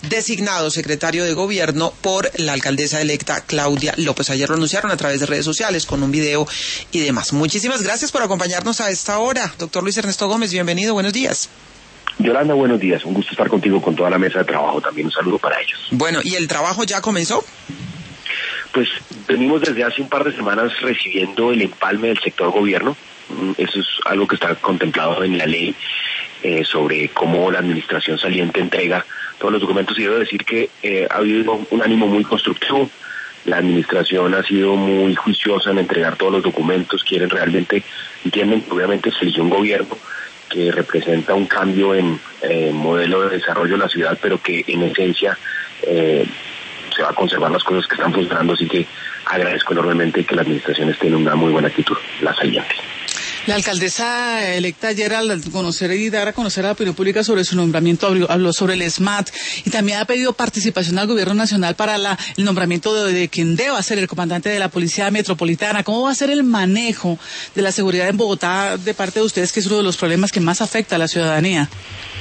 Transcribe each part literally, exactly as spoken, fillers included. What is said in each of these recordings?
designado secretario de gobierno por la alcaldesa electa Claudia López. Ayer lo anunciaron a través de redes sociales con un video y demás. Muchísimas gracias por acompañarnos a esta hora. Doctor Luis Ernesto Gómez, bienvenido, buenos días. Yolanda, buenos días. Un gusto estar contigo, con toda la mesa de trabajo. También un saludo para ellos. Bueno, ¿y el trabajo ya comenzó? Pues venimos desde hace un par de semanas recibiendo el empalme del sector gobierno. Eso es algo que está contemplado en la ley eh, sobre cómo la administración saliente entrega todos los documentos. Y debo decir que eh, ha habido un ánimo muy constructivo. La administración ha sido muy juiciosa en entregar todos los documentos. Quieren realmente, entienden que obviamente se eligió un gobierno que representa un cambio en eh, modelo de desarrollo de la ciudad, pero que en esencia eh, se va a conservar las cosas que están funcionando, así que agradezco enormemente que la administración esté en una muy buena actitud, la saliente. La alcaldesa electa ayer, al conocer y dar a conocer a la opinión pública sobre su nombramiento, habló, habló sobre el SMAT y también ha pedido participación al gobierno nacional para la, el nombramiento de, de quien deba ser el comandante de la Policía Metropolitana. ¿Cómo va a ser el manejo de la seguridad en Bogotá de parte de ustedes, que es uno de los problemas que más afecta a la ciudadanía?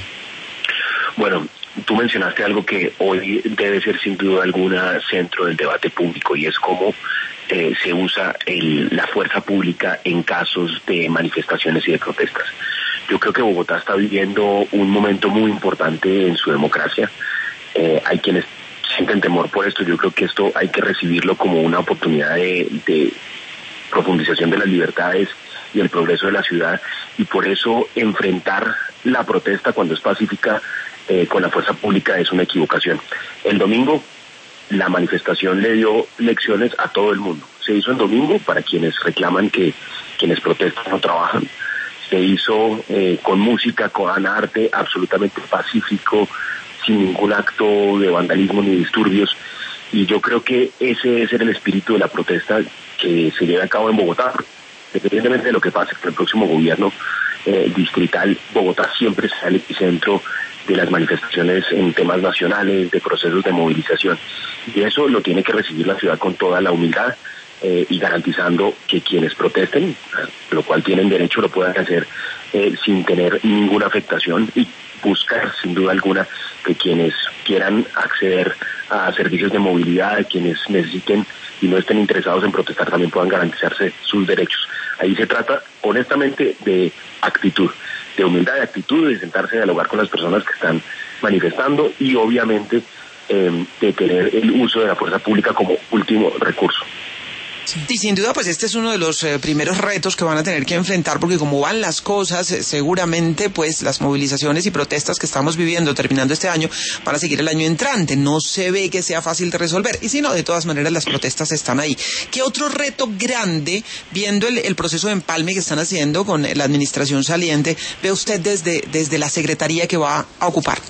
Bueno, tú mencionaste algo que hoy debe ser sin duda alguna centro del debate público, y es cómo eh, se usa el, la fuerza pública en casos de manifestaciones y de protestas. Yo creo que Bogotá está viviendo un momento muy importante en su democracia. Eh, hay quienes sienten temor por esto. Yo creo que esto hay que recibirlo como una oportunidad de, de profundización de las libertades y el progreso de la ciudad, y por eso enfrentar la protesta cuando es pacífica eh, con la fuerza pública es una equivocación. El domingo la manifestación le dio lecciones a todo el mundo. Se hizo el domingo para quienes reclaman que quienes protestan no trabajan. Se hizo eh, con música, con arte, absolutamente pacífico, sin ningún acto de vandalismo ni disturbios. Y yo creo que ese es el espíritu de la protesta que se lleva a cabo en Bogotá. Independientemente de lo que pase con el próximo gobierno eh, distrital, Bogotá siempre será el epicentro de las manifestaciones en temas nacionales, de procesos de movilización. Y eso lo tiene que recibir la ciudad con toda la humildad eh, y garantizando que quienes protesten, lo cual tienen derecho, lo puedan hacer eh, sin tener ninguna afectación, y buscar sin duda alguna que quienes quieran acceder a servicios de movilidad, quienes necesiten y no estén interesados en protestar, también puedan garantizarse sus derechos. Ahí se trata honestamente de actitud, de humildad, de actitud, de sentarse a dialogar con las personas que están manifestando y obviamente eh, de tener el uso de la fuerza pública como último recurso. Sí. Y sin duda, pues este es uno de los eh, primeros retos que van a tener que enfrentar, porque como van las cosas, eh, seguramente pues las movilizaciones y protestas que estamos viviendo terminando este año van a seguir el año entrante. No se ve que sea fácil de resolver, y si no, de todas maneras las protestas están ahí. ¿Qué otro reto grande, viendo el, el proceso de empalme que están haciendo con la administración saliente, ve usted desde, desde la secretaría que va a ocupar?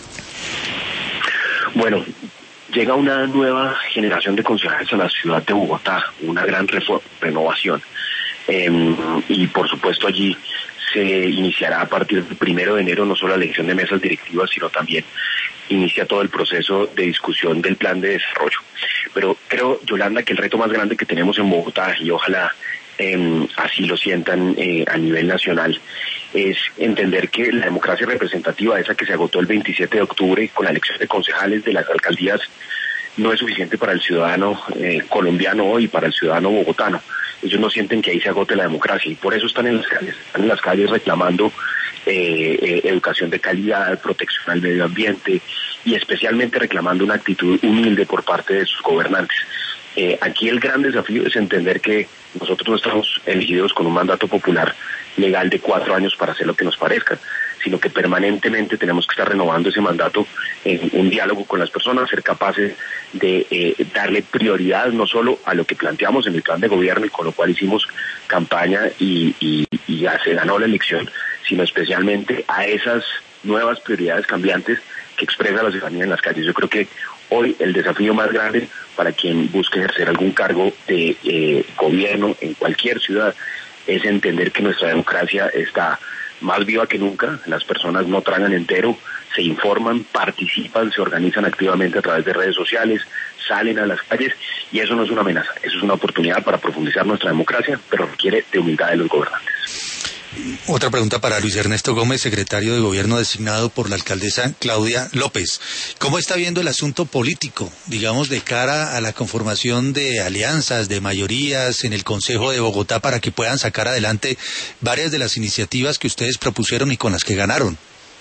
Bueno, llega una nueva generación de concejales a la ciudad de Bogotá, una gran renovación. Eh, y por supuesto allí se iniciará a partir del primero de enero no solo la elección de mesas directivas, sino también inicia todo el proceso de discusión del plan de desarrollo. Pero creo, Yolanda, que el reto más grande que tenemos en Bogotá, y ojalá eh, así lo sientan eh, a nivel nacional, es entender que la democracia representativa, esa que se agotó el veintisiete de octubre con la elección de concejales de las alcaldías, no es suficiente para el ciudadano eh, colombiano hoy, para el ciudadano bogotano. Ellos no sienten que ahí se agote la democracia y por eso están en las calles, están en las calles reclamando eh, eh, educación de calidad, protección al medio ambiente y especialmente reclamando una actitud humilde por parte de sus gobernantes. Eh, aquí el gran desafío es entender que nosotros no estamos elegidos con un mandato popular legal de cuatro años para hacer lo que nos parezca, sino que permanentemente tenemos que estar renovando ese mandato en un diálogo con las personas, ser capaces de eh, darle prioridad no solo a lo que planteamos en el plan de gobierno y con lo cual hicimos campaña y, y, y ya se ganó la elección, sino especialmente a esas nuevas prioridades cambiantes que expresa la ciudadanía en las calles. Yo creo que hoy el desafío más grande para quien busque ejercer algún cargo de eh, gobierno en cualquier ciudad es entender que nuestra democracia está más viva que nunca. Las personas no tragan entero, se informan, participan, se organizan activamente a través de redes sociales, salen a las calles, y eso no es una amenaza, eso es una oportunidad para profundizar nuestra democracia, pero requiere de humildad de los gobernantes. Otra pregunta para Luis Ernesto Gómez, secretario de Gobierno designado por la alcaldesa Claudia López. ¿Cómo está viendo el asunto político, digamos, de cara a la conformación de alianzas, de mayorías en el Consejo de Bogotá para que puedan sacar adelante varias de las iniciativas que ustedes propusieron y con las que ganaron?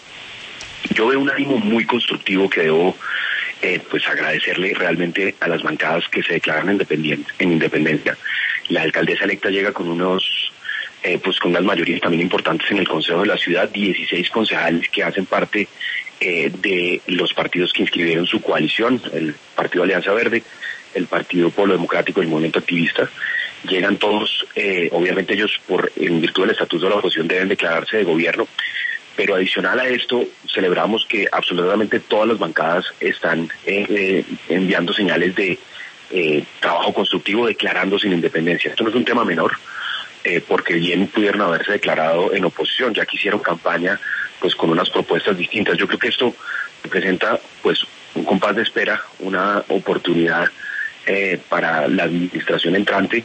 Yo veo un ánimo muy constructivo que debo eh, pues agradecerle realmente a las bancadas que se declaran independientes, en independencia. La alcaldesa electa llega con unos eh, pues con unas mayorías también importantes en el Consejo de la Ciudad, dieciséis concejales que hacen parte eh, de los partidos que inscribieron su coalición, el Partido Alianza Verde, el Partido Polo Democrático y el Movimiento Activista. Llegan todos, eh, obviamente ellos por en virtud del estatuto de la oposición deben declararse de gobierno, pero adicional a esto celebramos que absolutamente todas las bancadas están eh, eh, enviando señales de eh, trabajo constructivo, declarándose en independencia. Esto no es un tema menor, eh, porque bien pudieron haberse declarado en oposición, ya que hicieron campaña pues con unas propuestas distintas. Yo creo que esto representa pues un compás de espera, una oportunidad eh, para la administración entrante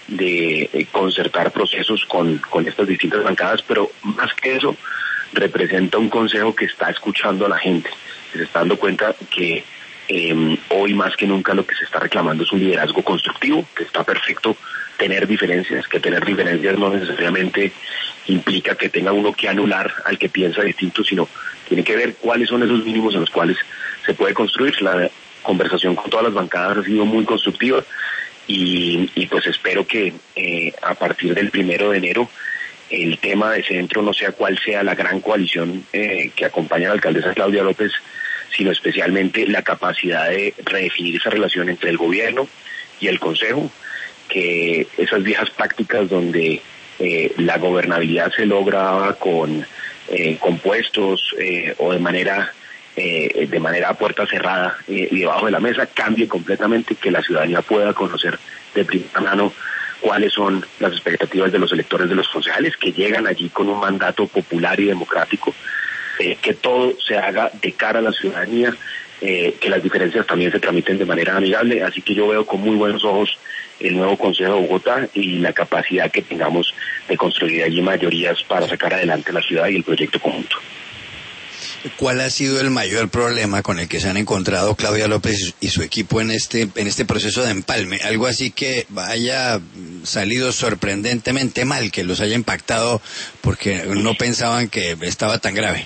de eh, concertar procesos con, con estas distintas bancadas, pero más que eso, representa un consejo que está escuchando a la gente, que se está dando cuenta que eh, hoy más que nunca lo que se está reclamando es un liderazgo constructivo, que está perfecto tener diferencias, que tener diferencias no necesariamente implica que tenga uno que anular al que piensa distinto, sino tiene que ver cuáles son esos mínimos en los cuales se puede construir. La conversación con todas las bancadas ha sido muy constructiva y, y pues espero que eh, a partir del primero de enero el tema de centro no sea cuál sea la gran coalición eh, que acompaña a la alcaldesa Claudia López, sino especialmente la capacidad de redefinir esa relación entre el gobierno y el consejo, que esas viejas prácticas donde eh, la gobernabilidad se logra con eh, compuestos eh, o de manera eh, de manera a puerta cerrada eh, y debajo de la mesa cambie completamente, que la ciudadanía pueda conocer de primera mano cuáles son las expectativas de los electores de los concejales que llegan allí con un mandato popular y democrático, eh, que todo se haga de cara a la ciudadanía, eh, que las diferencias también se tramiten de manera amigable. Así que yo veo con muy buenos ojos el nuevo Consejo de Bogotá y la capacidad que tengamos de construir allí mayorías para sacar adelante la ciudad y el proyecto conjunto. ¿Cuál ha sido el mayor problema con el que se han encontrado Claudia López y su equipo en este en este proceso de empalme? Algo así que haya salido sorprendentemente mal, que los haya impactado porque no pensaban que estaba tan grave.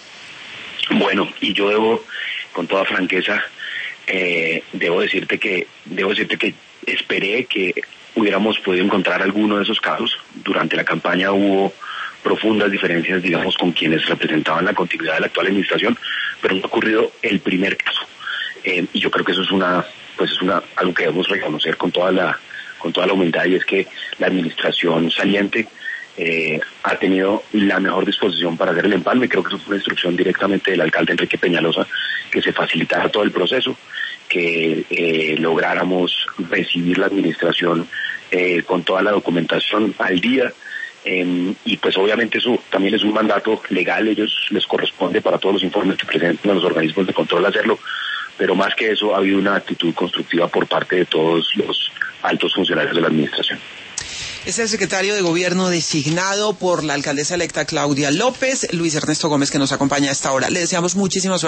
Bueno, y yo debo, con toda franqueza, eh, debo decirte que debo decirte que esperé que hubiéramos podido encontrar alguno de esos casos. Durante la campaña hubo profundas diferencias, digamos, con quienes representaban la continuidad de la actual administración, pero no ha ocurrido el primer caso. Eh, y yo creo que eso es una, pues es una, algo que debemos reconocer con toda la, con toda la humildad, y es que la administración saliente eh, ha tenido la mejor disposición para hacer el empalme. Creo que eso fue una instrucción directamente del alcalde Enrique Peñalosa, que se facilitara todo el proceso, que eh, lográramos recibir la administración eh, con toda la documentación al día. Eh, y pues obviamente eso también es un mandato legal, ellos les corresponde para todos los informes que presenten a los organismos de control hacerlo, pero más que eso ha habido una actitud constructiva por parte de todos los altos funcionarios de la administración. Es el secretario de Gobierno designado por la alcaldesa electa Claudia López, Luis Ernesto Gómez, que nos acompaña a esta hora. Le deseamos muchísima suerte.